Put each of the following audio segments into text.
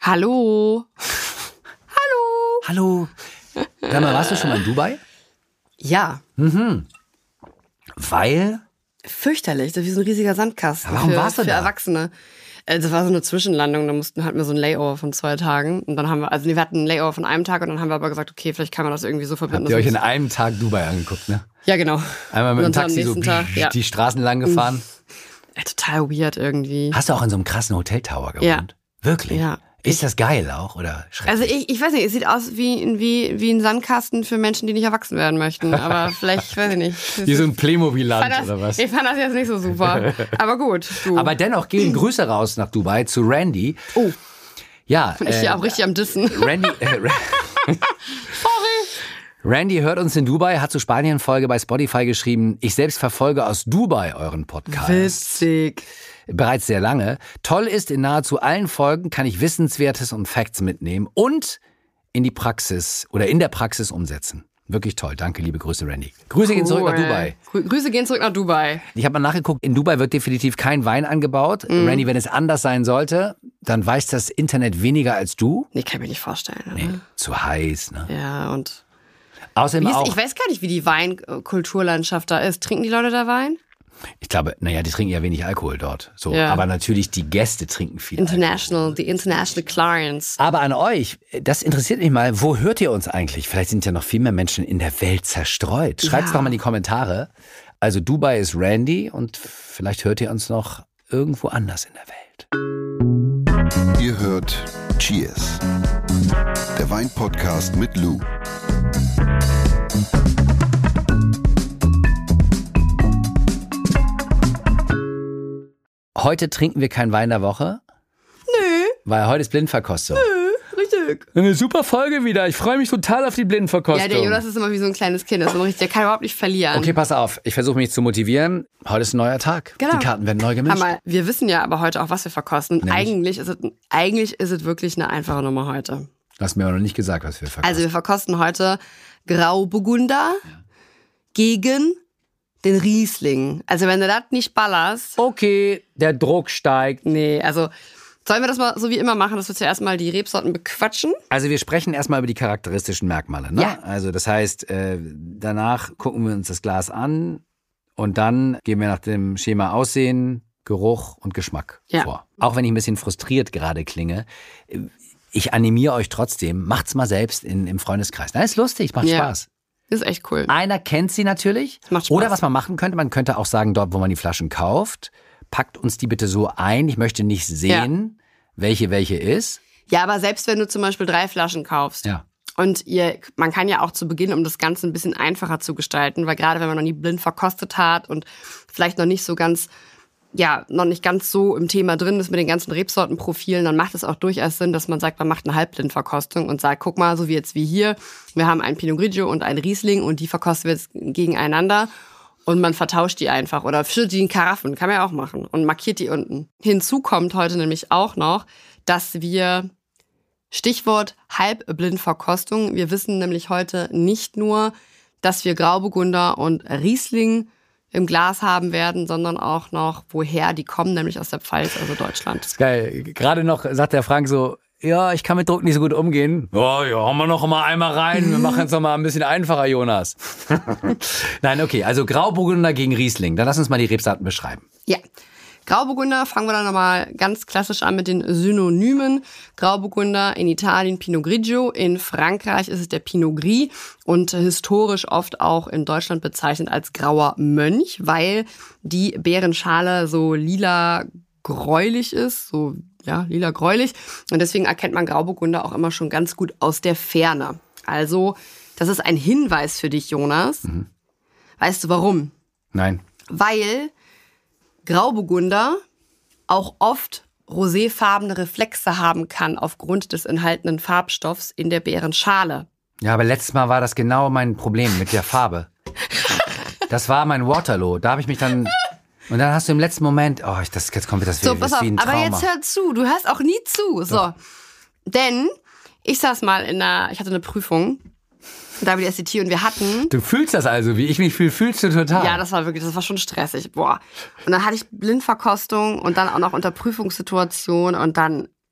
Hallo. Hallo. Sag mal, warst du schon mal in Dubai? Ja. Weil? Fürchterlich, das ist wie so ein riesiger Sandkasten. Warum warst du für da? Erwachsene. Das war so eine Zwischenlandung, hatten wir so ein Layover von 2 Tagen. Und dann wir hatten ein Layover von einem Tag und dann haben wir aber gesagt, okay, vielleicht kann man das irgendwie so verbinden. Habt ihr euch in einem Tag Dubai angeguckt, ne? Ja, genau. Einmal mit Und dem am Taxi so nächsten Tag, ja. die Straßen lang gefahren. Ja, total weird irgendwie. Hast du auch in so einem krassen Hoteltower gewohnt? Ja. Wirklich? Ja. Ist das geil auch oder schrecklich? Also ich weiß nicht, es sieht aus wie ein Sandkasten für Menschen, die nicht erwachsen werden möchten. Aber vielleicht, weiß ich nicht. Wie so ein Playmobil-Land oder was? Ich fand das jetzt nicht so super. Aber gut. Du. Aber dennoch gehen Grüße raus nach Dubai zu Randy. Oh. Ja. Ich hier auch richtig am Dissen. Randy. Sorry. Randy hört uns in Dubai, hat zu Spanien-Folge bei Spotify geschrieben, ich selbst verfolge aus Dubai euren Podcast. Witzig. Bereits sehr lange. Toll ist, in nahezu allen Folgen kann ich Wissenswertes und Facts mitnehmen und in der Praxis umsetzen. Wirklich toll. Danke, liebe Grüße, Randy. Grüße gehen zurück nach Dubai. Grüße gehen zurück nach Dubai. Ich habe mal nachgeguckt, in Dubai wird definitiv kein Wein angebaut. Randy, wenn es anders sein sollte, dann weiß das Internet weniger als du. Nee, kann ich mir nicht vorstellen. Oder? Nee, zu heiß, ne? Ja, und Außerdem auch, ich weiß gar nicht, wie die Weinkulturlandschaft da ist. Trinken die Leute da Wein? ich glaube, die trinken ja wenig Alkohol dort. So, Ja. aber natürlich die Gäste trinken viel Alkohol. Die international clients. Aber an euch, das interessiert mich mal, wo hört ihr uns eigentlich? Vielleicht sind ja noch viel mehr Menschen in der Welt zerstreut. Schreibt's doch mal in die Kommentare. Also Dubai ist Randy und vielleicht hört ihr uns noch irgendwo anders in der Welt. Ihr hört Cheers, der Wein-Podcast mit Lou. Heute trinken wir keinen Wein der Woche. Nö. Weil heute ist Blindverkostung. Richtig. Eine super Folge wieder. Ich freue mich total auf die Blindverkostung. Ja, der Jonas ist immer wie so ein kleines Kind. Der kann überhaupt nicht verlieren. Okay, pass auf. Ich versuche mich zu motivieren. Heute ist ein neuer Tag. Genau. Die Karten werden neu gemischt. Aber wir wissen ja aber heute auch, was wir verkosten. Nämlich? Eigentlich ist es wirklich eine einfache Nummer heute. Du hast mir aber noch nicht gesagt, was wir verkosten. Also wir verkosten heute Grauburgunder gegen den Riesling. Also wenn du das nicht ballerst. Okay, der Druck steigt. Nee, also sollen wir das mal so wie immer machen, dass wir zuerst mal die Rebsorten bequatschen? Also wir sprechen erstmal über die charakteristischen Merkmale. Ne? Ja. Also das heißt, danach gucken wir uns das Glas an und dann gehen wir nach dem Schema Aussehen, Geruch und Geschmack vor. Auch wenn ich ein bisschen frustriert gerade klinge, ich animiere euch trotzdem, macht's mal selbst im Freundeskreis. Na, ist lustig, macht Spaß. Das ist echt cool. Einer kennt sie natürlich. Macht Spaß. Oder was man machen könnte, man könnte auch sagen, dort, wo man die Flaschen kauft, packt uns die bitte so ein. Ich möchte nicht sehen, welche ist. Ja, aber selbst wenn du zum Beispiel 3 Flaschen kaufst und man kann ja auch zu Beginn, um das Ganze ein bisschen einfacher zu gestalten, weil gerade wenn man noch nie blind verkostet hat und vielleicht noch nicht ganz so im Thema drin ist mit den ganzen Rebsortenprofilen, dann macht es auch durchaus Sinn, dass man sagt, man macht eine Halbblindverkostung und sagt, guck mal, so wie jetzt wie hier, wir haben einen Pinot Grigio und einen Riesling und die verkosten wir jetzt gegeneinander und man vertauscht die einfach oder füllt die in Karaffen, kann man ja auch machen und markiert die unten. Hinzu kommt heute nämlich auch noch, dass wir, Stichwort Halbblindverkostung, wir wissen nämlich heute nicht nur, dass wir Grauburgunder und Riesling im Glas haben werden, sondern auch noch, woher die kommen, nämlich aus der Pfalz, also Deutschland. Das ist geil. Gerade noch sagt der Frank so, ja, ich kann mit Druck nicht so gut umgehen. Ja, haben wir noch mal einmal rein. Wir machen es noch mal ein bisschen einfacher, Jonas. Nein, okay, also Grauburgunder gegen Riesling. Dann lass uns mal die Rebsorten beschreiben. Ja. Grauburgunder, fangen wir dann nochmal ganz klassisch an mit den Synonymen. Grauburgunder in Italien Pinot Grigio, in Frankreich ist es der Pinot Gris und historisch oft auch in Deutschland bezeichnet als grauer Mönch, weil die Beerenschale so lila-gräulich ist, lila-gräulich. Und deswegen erkennt man Grauburgunder auch immer schon ganz gut aus der Ferne. Also, das ist ein Hinweis für dich, Jonas. Mhm. Weißt du warum? Nein. Weil Grauburgunder auch oft roséfarbene Reflexe haben kann aufgrund des enthaltenen Farbstoffs in der Beerenschale. Ja, aber letztes Mal war das genau mein Problem mit der Farbe. Das war mein Waterloo. Da habe ich mich dann... Und dann hast du im letzten Moment... jetzt kommt das so, pass auf, wie ein Trauma. aber jetzt hör zu. Du hörst auch nie zu. So. Doch. Denn ich saß mal ich hatte eine Prüfung, WSET, und wir hatten... Du fühlst das also, wie ich mich fühle, fühlst du total. Ja, das war schon stressig. Boah. Und dann hatte ich Blindverkostung und dann auch noch unter Prüfungssituation und dann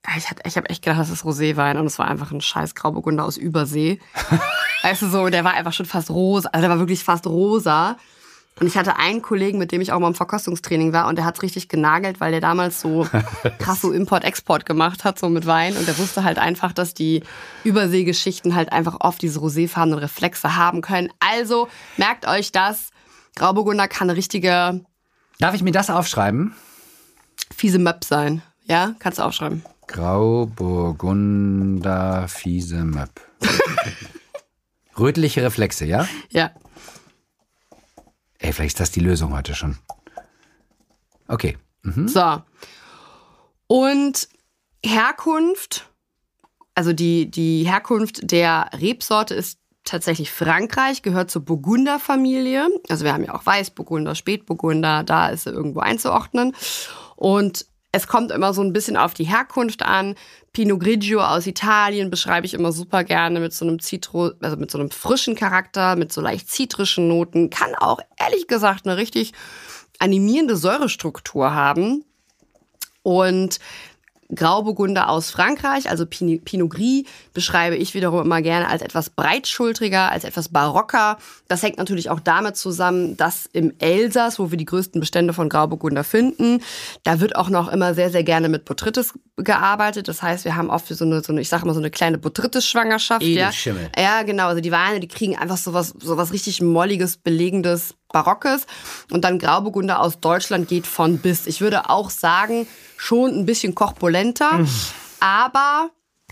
Ich habe echt gedacht, das ist Roséwein und es war einfach ein scheiß Grauburgunder aus Übersee. Weißt du, so, der war einfach schon fast rosa, also der war wirklich fast rosa. Und ich hatte einen Kollegen, mit dem ich auch mal im Verkostungstraining war und der hat's richtig genagelt, weil der damals so krass so Import-Export gemacht hat, so mit Wein. Und der wusste halt einfach, dass die Überseegeschichten halt einfach oft diese roséfarbenen Reflexe haben können. Also merkt euch das, Grauburgunder kann eine richtige... Darf ich mir das aufschreiben? Fiese Möp sein. Ja, kannst du aufschreiben. Grauburgunder, fiese Möp. Rötliche Reflexe, ja? Ja. Ey, vielleicht ist das die Lösung heute schon. Okay. Mhm. So. Und Herkunft, also die Herkunft der Rebsorte ist tatsächlich Frankreich, gehört zur Burgunderfamilie. Also wir haben ja auch Weißburgunder, Spätburgunder, da ist sie irgendwo einzuordnen. Und es kommt immer so ein bisschen auf die Herkunft an. Pinot Grigio aus Italien beschreibe ich immer super gerne mit so einem mit so einem frischen Charakter, mit so leicht zitrischen Noten. Kann auch, ehrlich gesagt, eine richtig animierende Säurestruktur haben. Und Grauburgunder aus Frankreich, also Pinot Gris, beschreibe ich wiederum immer gerne als etwas breitschultriger, als etwas barocker. Das hängt natürlich auch damit zusammen, dass im Elsass, wo wir die größten Bestände von Grauburgunder finden, da wird auch noch immer sehr, sehr gerne mit Botrytis gearbeitet. Das heißt, wir haben oft so eine ich sage mal so eine kleine Botrytis-Schwangerschaft. Edelschimmel. Ja, genau. Also die Weine, die kriegen einfach sowas richtig Molliges, Belegendes, Barockes. Und dann Grauburgunder aus Deutschland geht von bis. Ich würde auch sagen, schon ein bisschen korpulenter, aber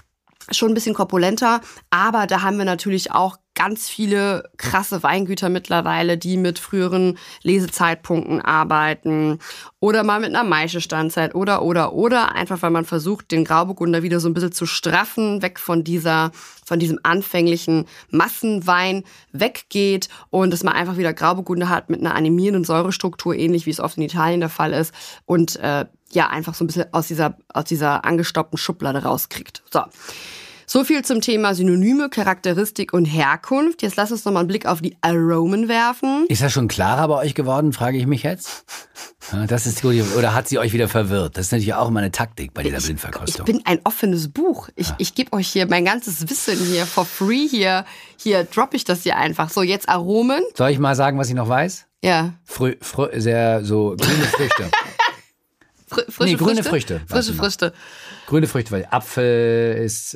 da haben wir natürlich auch ganz viele krasse Weingüter mittlerweile, die mit früheren Lesezeitpunkten arbeiten oder mal mit einer Maischestandzeit oder einfach, weil man versucht, den Grauburgunder wieder so ein bisschen zu straffen, weg von diesem anfänglichen Massenwein weggeht und dass man einfach wieder Grauburgunder hat mit einer animierenden Säurestruktur, ähnlich wie es oft in Italien der Fall ist und einfach so ein bisschen aus dieser angestaubten Schublade rauskriegt. So viel zum Thema Synonyme, Charakteristik und Herkunft. Jetzt lass uns noch mal einen Blick auf die Aromen werfen. Ist das schon klarer bei euch geworden, frage ich mich jetzt? Das ist gut. Oder hat sie euch wieder verwirrt? Das ist natürlich auch immer eine Taktik bei dieser Blindverkostung. Ich bin ein offenes Buch. Ich gebe euch hier mein ganzes Wissen hier for free. Hier droppe ich das hier einfach. So, jetzt Aromen. Soll ich mal sagen, was ich noch weiß? Ja. Sehr so grüne Früchte. Grüne Früchte. Frische Früchte. Grüne Früchte, weil Apfel ist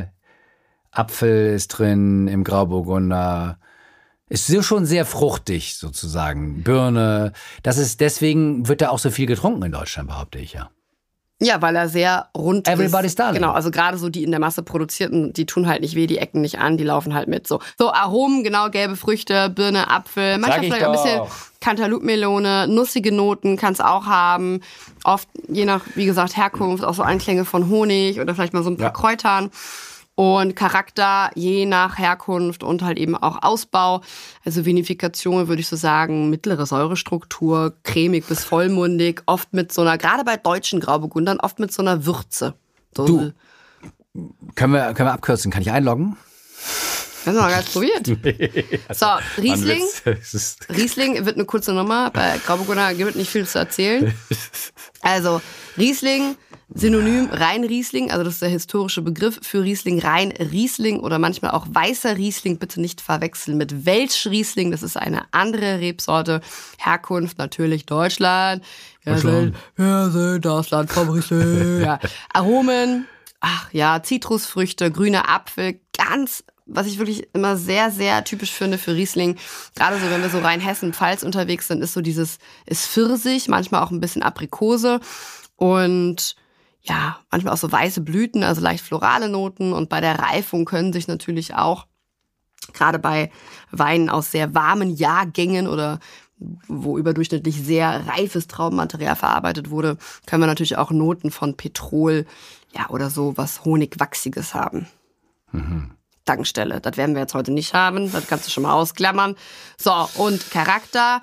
drin im Grauburgunder. Ist schon sehr fruchtig sozusagen. Birne. Deswegen wird da auch so viel getrunken in Deutschland, behaupte ich ja. Ja, weil er sehr rund Everybody's ist. Darling. Genau, also gerade so die in der Masse produzierten, die tun halt nicht weh, die ecken nicht an, die laufen halt mit. So Aromen, genau, gelbe Früchte, Birne, Apfel, manchmal vielleicht ein bisschen Cantaloupe-Melone, nussige Noten kann's auch haben. Oft, je nach, wie gesagt, Herkunft, auch so Anklänge von Honig oder vielleicht mal so ein paar Kräutern. Und Charakter je nach Herkunft und halt eben auch Ausbau. Also Vinifikation würde ich so sagen, mittlere Säurestruktur, cremig bis vollmundig, oft mit so einer, gerade bei deutschen Grauburgundern, oft mit so einer Würze. Du, können wir abkürzen? Kann ich einloggen? Das haben wir noch gar nicht probiert. So, Riesling. Riesling wird eine kurze Nummer. Bei Grauburgunder gibt es nicht viel zu erzählen. Also Riesling, Synonym Rheinriesling, also das ist der historische Begriff für Riesling, Rheinriesling oder manchmal auch weißer Riesling, bitte nicht verwechseln mit Welschriesling, das ist eine andere Rebsorte, Herkunft natürlich Deutschland. Wir sind das Land vom Riesling. Ja. Aromen, Zitrusfrüchte, grüner Apfel, was ich wirklich immer sehr, sehr typisch finde für Riesling, gerade so, wenn wir so Rheinhessen-Pfalz unterwegs sind, ist Pfirsich, manchmal auch ein bisschen Aprikose und manchmal auch so weiße Blüten, also leicht florale Noten. Und bei der Reifung können sich natürlich auch, gerade bei Weinen aus sehr warmen Jahrgängen oder wo überdurchschnittlich sehr reifes Traubenmaterial verarbeitet wurde, können wir natürlich auch Noten von Petrol, oder so was Honigwachsiges haben. Mhm. Tankstelle, das werden wir jetzt heute nicht haben, das kannst du schon mal ausklammern. So, und Charakter,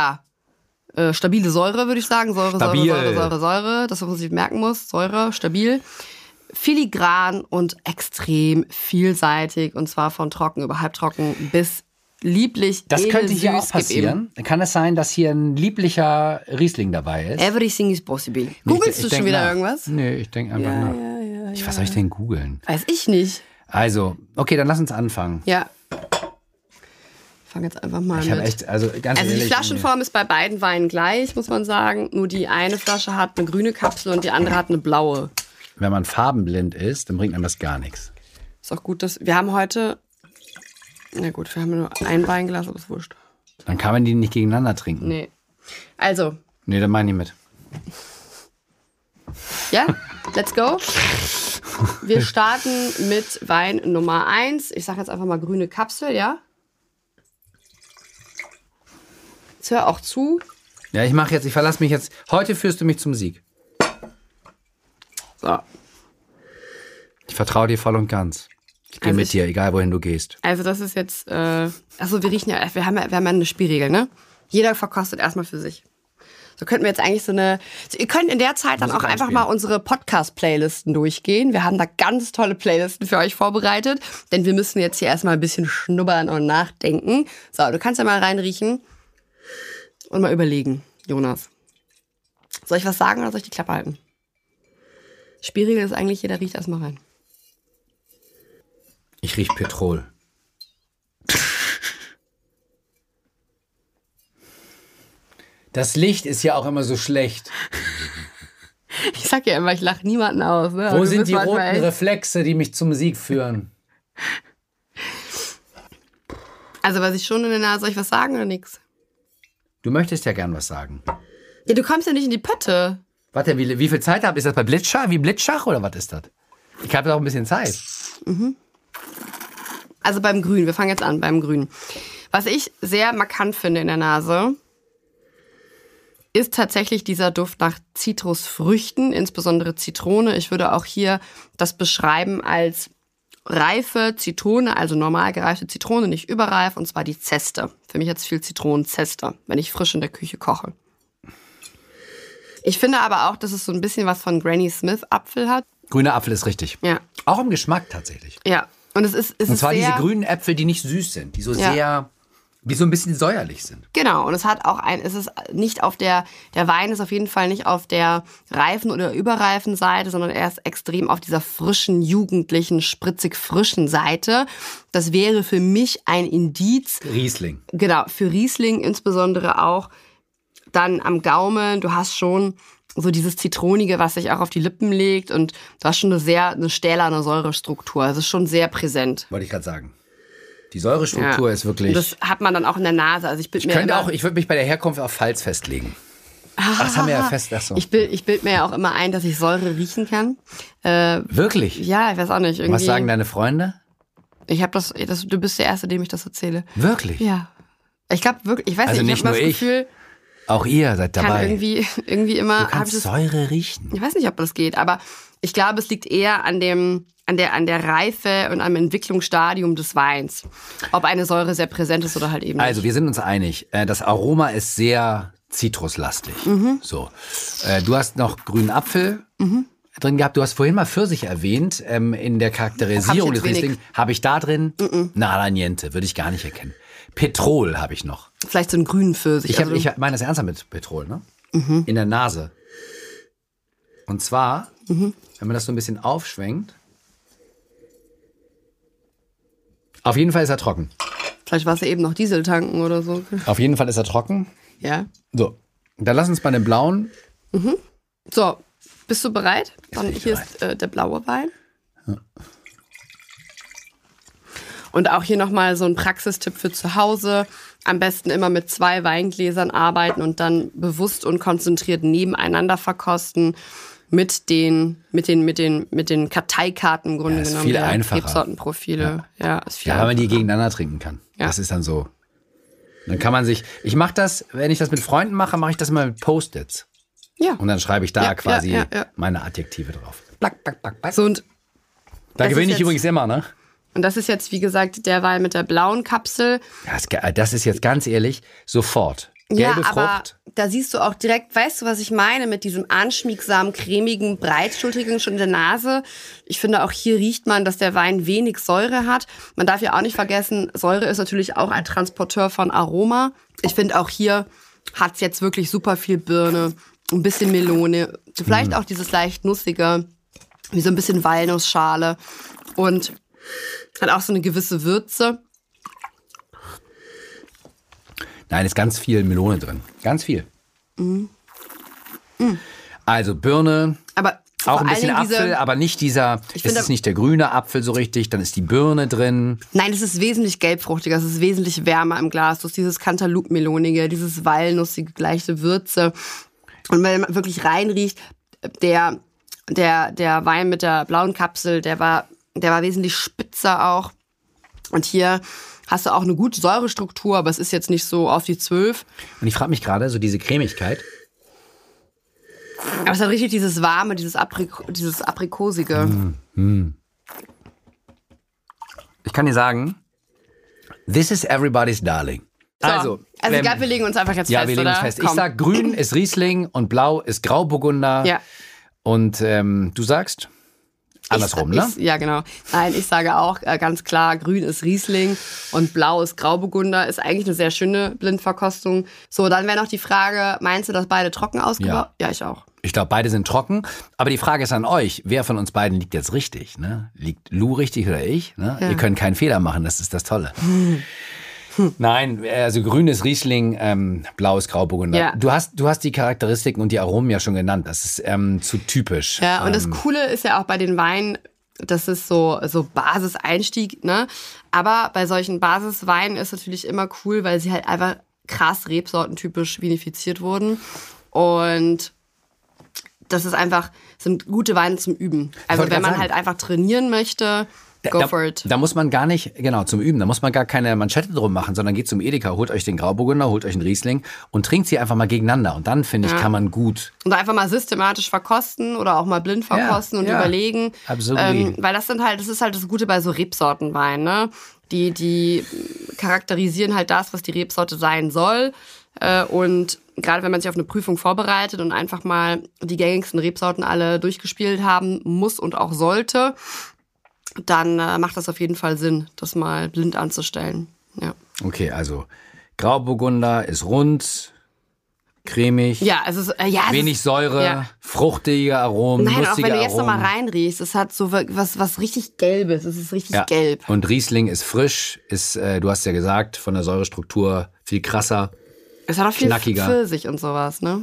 stabile Säure, würde ich sagen. Säure, das, was ich merken muss. Säure, stabil. Filigran und extrem vielseitig. Und zwar von trocken über halbtrocken bis lieblich. Das könnte hier auch passieren. Kann es sein, dass hier ein lieblicher Riesling dabei ist? Everything is possible. Googlest du schon wieder irgendwas? Nee, ich denke einfach nach. Was soll ich denn googeln? Weiß ich nicht. Also, okay, dann lass uns anfangen. Ja. Ich fange jetzt einfach mal mit. Also die Flaschenform ist bei beiden Weinen gleich, muss man sagen. Nur die eine Flasche hat eine grüne Kapsel und die andere hat eine blaue. Wenn man farbenblind ist, dann bringt einem das gar nichts. Ist auch gut, dass wir haben heute... Na gut, wir haben nur ein Weinglas, aber ist wurscht. Dann kann man die nicht gegeneinander trinken. Nee. Also. Nee, dann mach ich nicht mit. Ja, let's go. Wir starten mit Wein Nummer 1. Ich sage jetzt einfach mal grüne Kapsel, ja? Jetzt hör auch zu. Ja, ich verlasse mich jetzt. Heute führst du mich zum Sieg. So. Ich vertraue dir voll und ganz. Ich gehe mit dir, egal wohin du gehst. Also das ist jetzt, wir riechen ja, wir haben ja eine Spielregel, ne? Jeder verkostet erstmal für sich. So könnten wir jetzt eigentlich ihr könnt in der Zeit dann auch einfach mal unsere Podcast-Playlisten durchgehen. Wir haben da ganz tolle Playlisten für euch vorbereitet, denn wir müssen jetzt hier erstmal ein bisschen schnuppern und nachdenken. So, du kannst ja mal reinriechen und mal überlegen, Jonas. Soll ich was sagen oder soll ich die Klappe halten? Spielregel ist eigentlich, jeder riecht erstmal rein. Ich riech Petrol. Das Licht ist ja auch immer so schlecht. Ich sag ja immer, ich lache niemanden aus. Ne? Wo sind die roten Reflexe, die mich zum Sieg führen? Also was ich schon in der Nase, soll ich was sagen oder nix? Du möchtest ja gern was sagen. Ja, du kommst ja nicht in die Pötte. Warte, wie viel Zeit habt ihr? Ist das bei Blitzschach? Wie Blitzschach oder was ist das? Ich habe doch ein bisschen Zeit. Mhm. Also beim Grün, wir fangen jetzt an beim Grün. Was ich sehr markant finde in der Nase, ist tatsächlich dieser Duft nach Zitrusfrüchten, insbesondere Zitrone. Ich würde auch hier das beschreiben als reife Zitrone, also normal gereifte Zitrone, nicht überreif, und zwar die Zeste. Für mich jetzt viel Zitronenzeste, wenn ich frisch in der Küche koche. Ich finde aber auch, dass es so ein bisschen was von Granny Smith Apfel hat. Grüner Apfel ist richtig. Ja. Auch im Geschmack tatsächlich. Ja. Und es ist zwar sehr, diese grünen Äpfel, die nicht süß sind, die so sehr, wie so ein bisschen säuerlich sind. Genau, und es hat auch es ist nicht auf der Wein ist auf jeden Fall nicht auf der reifen oder überreifen Seite, sondern er ist extrem auf dieser frischen, jugendlichen, spritzig frischen Seite. Das wäre für mich ein Indiz. Riesling. Genau, für Riesling insbesondere auch dann am Gaumen. Du hast schon so dieses Zitronige, was sich auch auf die Lippen legt, und du hast schon eine stählerne Säurestruktur. Es ist schon sehr präsent. Wollte ich gerade sagen. Die Säurestruktur ist wirklich... Das hat man dann auch in der Nase. Also ich würde mich bei der Herkunft auf Pfalz festlegen. Ach, das haben wir ja fest. Ach so. Ich bild mir ja auch immer ein, dass ich Säure riechen kann. Wirklich? Ja, ich weiß auch nicht. Irgendwie. Was sagen deine Freunde? Ich habe du bist der Erste, dem ich das erzähle. Wirklich? Ja. Ich glaube wirklich, ich weiß also nicht, ich habe das Gefühl... Auch ihr seid dabei. Kann irgendwie immer. Du kannst Säure riechen. Ich weiß nicht, ob das geht, aber ich glaube, es liegt eher an der Reife und am Entwicklungsstadium des Weins. Ob eine Säure sehr präsent ist oder halt eben nicht. Also, wir sind uns einig. Das Aroma ist sehr zitruslastig. So. Du hast noch grünen Apfel drin gehabt. Du hast vorhin mal Pfirsich erwähnt. In der Charakterisierung des Riesling habe ich da drin nada niente. Würde ich gar nicht erkennen. Petrol habe ich noch. Vielleicht so einen grünen Pfirsich. Ich meine das ernsthaft mit Petrol, ne? In der Nase. Und zwar, wenn man das so ein bisschen aufschwenkt. Auf jeden Fall ist er trocken. Vielleicht war es ja eben noch Diesel tanken oder so. Auf jeden Fall ist er trocken. Ja. So, dann lass uns bei dem blauen. So, bist du bereit? Dann hier ist der blaue Wein. Ja. Und auch hier nochmal so ein Praxistipp für zu Hause. Am besten immer mit 2 Weingläsern arbeiten und dann bewusst und konzentriert nebeneinander verkosten mit den Karteikarten im Grunde genommen. Viel einfacher. Rebsortenprofile. Ja, ist viel weil man die gegeneinander trinken kann. Ja. Das ist dann so. Dann kann man ich mache das, wenn ich das mit Freunden mache, mache ich das immer mit Post-its. Ja. Und dann schreibe ich da quasi meine Adjektive drauf. Plack, plack, plack, plack. So, und da gewinne ich übrigens immer, ne? Und das ist jetzt, wie gesagt, der Wein mit der blauen Kapsel. Das ist jetzt ganz ehrlich sofort. Gelbe Frucht. Aber da siehst du auch direkt, weißt du, was ich meine mit diesem anschmiegsamen, cremigen, breitschultrigen schon in der Nase. Ich finde, auch hier riecht man, dass der Wein wenig Säure hat. Man darf ja auch nicht vergessen, Säure ist natürlich auch ein Transporteur von Aroma. Ich finde, auch hier hat es jetzt wirklich super viel Birne, ein bisschen Melone, vielleicht auch dieses leicht nussige. wie so ein bisschen Walnussschale und hat auch so eine gewisse Würze. Nein, ist ganz viel Melone drin. Ganz viel. Also Birne, aber auch ein bisschen Apfel, aber nicht dieser, es ist nicht der grüne Apfel so richtig, dann ist die Birne drin. Nein, es ist wesentlich gelbfruchtiger, es ist wesentlich wärmer im Glas. Du hast dieses Cantaloupe-Melonige, dieses walnussige, leichte Würze. Und wenn man wirklich reinriecht, der Wein mit der blauen Kapsel, der war wesentlich spitzer auch. Und hier hast du auch eine gute Säurestruktur, aber es ist jetzt nicht so auf die 12. Und ich frage mich gerade, so diese Cremigkeit. Aber es hat richtig dieses Warme, dieses Aprikosige. Ich kann dir sagen, this is everybody's darling. So, also ich glaube, wir legen uns einfach jetzt fest, Ja, wir legen uns fest. Ich sag, grün ist Riesling und blau ist Grauburgunder. Ja. Und du sagst? Andersrum, ne? Ja, genau. Nein, ich sage auch ganz klar, grün ist Riesling und blau ist Grauburgunder. Ist eigentlich eine sehr schöne Blindverkostung. So, dann wäre noch die Frage, meinst du, dass beide trocken ausgebaut? Ja, ich auch. Ich glaube, beide sind trocken. Aber die Frage ist an euch, wer von uns beiden liegt jetzt richtig? Ne? Liegt Lou richtig oder ich? Ne? Ja. Ihr könnt keinen Fehler machen, das ist das Tolle. Nein, also grün ist Riesling, blau ist Grauburgunder. Ja. Du hast die Charakteristiken und die Aromen ja schon genannt. Das ist zu typisch. Ja, und das Coole ist ja auch bei den Weinen, das ist so Basiseinstieg, ne? Aber bei solchen Basisweinen ist natürlich immer cool, weil sie halt einfach krass rebsortentypisch vinifiziert wurden. Und das ist einfach, sind gute Weine zum Üben. Also wenn man halt einfach trainieren möchte, go for it. Da muss man gar nicht, genau, zum Üben, da muss man gar keine Manschette drum machen, sondern geht zum Edeka, holt euch den Grauburgunder, holt euch einen Riesling und trinkt sie einfach mal gegeneinander. Und dann, finde ich, kann man gut. Und einfach mal systematisch verkosten oder auch mal blind verkosten und überlegen. Absolut. Weil das ist halt das Gute bei so Rebsortenweinen, ne? Die charakterisieren halt das, was die Rebsorte sein soll. Und gerade wenn man sich auf eine Prüfung vorbereitet und einfach mal die gängigsten Rebsorten alle durchgespielt haben muss und auch sollte, dann macht das auf jeden Fall Sinn, das mal blind anzustellen. Ja. Okay, also Grauburgunder ist rund, cremig, wenig Säure, fruchtige Aromen, Nein, lustige auch wenn du jetzt Aromen. noch mal reinriechst, es hat so was richtig Gelbes, es ist richtig gelb. Und Riesling ist frisch, ist, du hast ja gesagt, von der Säurestruktur viel krasser. Es hat auch viel knackiger. Pfirsich und sowas, ne?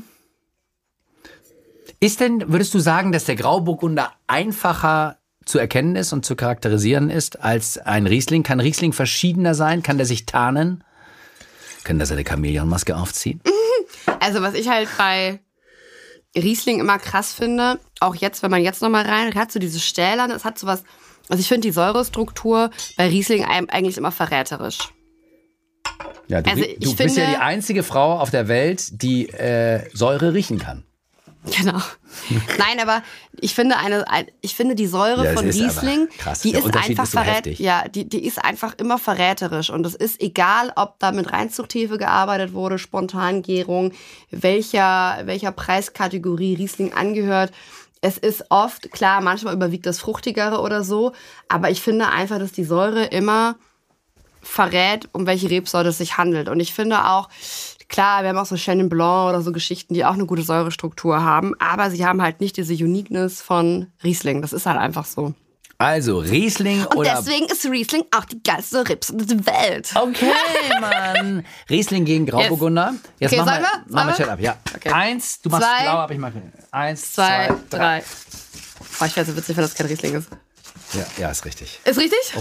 Würdest du sagen, dass der Grauburgunder einfacher zu erkennen ist und zu charakterisieren ist als ein Riesling? Kann Riesling verschiedener sein? Kann der sich tarnen? Kann der seine Chamäleonmaske aufziehen? Also was ich halt bei Riesling immer krass finde, auch jetzt, wenn man jetzt nochmal rein hat, so diese Stählern, es hat sowas, also ich finde die Säurestruktur bei Riesling eigentlich immer verräterisch. Ja, du bist ja die einzige Frau auf der Welt, die Säure riechen kann. Genau. Nein, aber ich finde die Säure von Riesling, die ist einfach die ist einfach immer verräterisch und es ist egal, ob da mit Reinzuchthefe gearbeitet wurde, Spontangärung, welcher Preiskategorie Riesling angehört. Es ist oft, klar, manchmal überwiegt das Fruchtigere oder so, aber ich finde einfach, dass die Säure immer verrät, um welche Rebsorte es sich handelt. Und ich finde auch, klar, wir haben auch so Chenin Blanc oder so Geschichten, die auch eine gute Säurestruktur haben, aber sie haben halt nicht diese Uniqueness von Riesling. Das ist halt einfach so. Also Riesling und oder... Und deswegen ist Riesling auch die geilste Rebsorte der Welt. Okay, Mann. Riesling gegen Grauburgunder. Jetzt okay, machen wir Chat ab. Ja. Okay. 1, du machst blau, aber ich mache 1, 2, 3. Oh, ich wäre so witzig, wenn das kein Riesling ist. Ja, ist richtig. Ist richtig? Oh.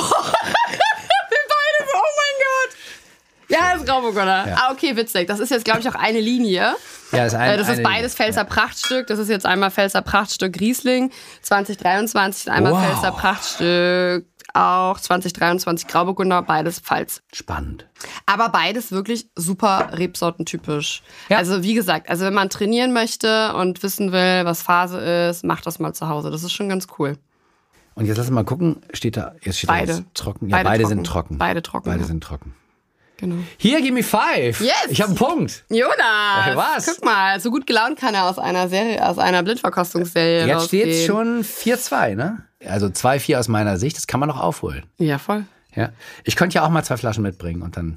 Ja, das ist Grauburgunder. Ja. Ah, okay, witzig. Das ist jetzt, glaube ich, auch eine Linie. Ja, das ist beides Pfälzer Prachtstück. Das ist jetzt einmal Pfälzer Prachtstück Riesling 2023, einmal Pfälzer Prachtstück auch 2023 Grauburgunder, beides Pfalz. Spannend. Aber beides wirklich super rebsortentypisch. Ja. Also wie gesagt, wenn man trainieren möchte und wissen will, was Phase ist, macht das mal zu Hause. Das ist schon ganz cool. Und jetzt lass uns mal gucken, jetzt steht beide. Da trocken. Ja, beide sind trocken. Beide trocken. Beide sind trocken. Genau. Hier, give me 5. Yes. Ich habe einen Punkt. Jonas. Was? Guck mal, so gut gelaunt kann er aus einer Blindverkostungsserie Jetzt steht es schon 4-2, ne? Also 2-4 aus meiner Sicht, das kann man noch aufholen. Ja, voll. Ja. Ich könnte ja auch mal 2 Flaschen mitbringen und dann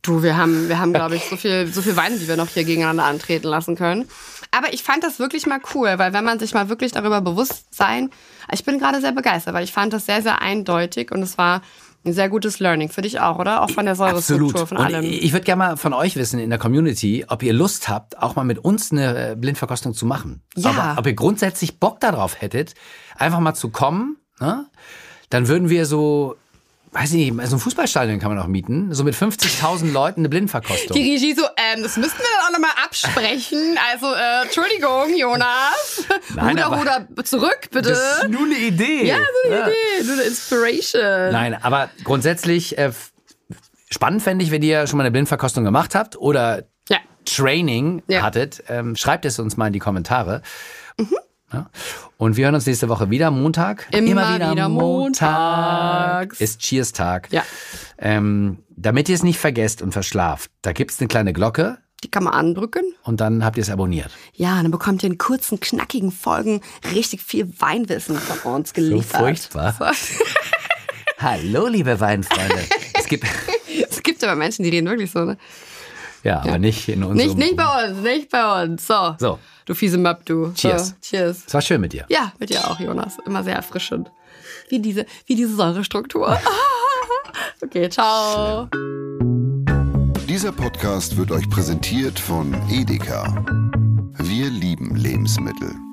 Du, wir haben glaube ich, so viel Wein, die wir noch hier gegeneinander antreten lassen können. Aber ich fand das wirklich mal cool, weil wenn man sich mal wirklich darüber bewusst sein, ich bin gerade sehr begeistert, weil ich fand das sehr, sehr eindeutig und es war ein sehr gutes Learning. Für dich auch, oder? Auch von der Säurestruktur, von allem. Und ich würde gerne mal von euch wissen in der Community, ob ihr Lust habt, auch mal mit uns eine Blindverkostung zu machen. Ja. Ob ihr grundsätzlich Bock darauf hättet, einfach mal zu kommen, ne? Dann würden wir so, weiß ich nicht, so ein Fußballstadion kann man auch mieten, so mit 50.000 Leuten eine Blindverkostung. Die Regie so, das müssten wir dann auch nochmal absprechen. Also, Entschuldigung, Jonas. Nein, Ruder zurück, bitte. Das ist nur eine Idee. Ja, nur eine Idee, nur eine Inspiration. Nein, aber grundsätzlich spannend fände ich, wenn ihr schon mal eine Blindverkostung gemacht habt oder Training hattet. Schreibt es uns mal in die Kommentare. Ja. Und wir hören uns nächste Woche wieder, Montag. Immer wieder montags. Ist Cheers-Tag. Ja. Damit ihr es nicht vergesst und verschlaft, da gibt es eine kleine Glocke. Die kann man andrücken. Und dann habt ihr es abonniert. Ja, dann bekommt ihr in kurzen, knackigen Folgen richtig viel Weinwissen von uns geliefert. So furchtbar. Hallo, liebe Weinfreunde. Es gibt aber Menschen, die reden wirklich so, ne? Ja, aber nicht in unserem... Nicht bei uns. So. Du fiese Möp, du. Cheers. So, cheers. Es war schön mit dir. Ja, mit dir auch, Jonas. Immer sehr erfrischend. Wie diese Säurestruktur. Okay, ciao. Dieser Podcast wird euch präsentiert von Edeka. Wir lieben Lebensmittel.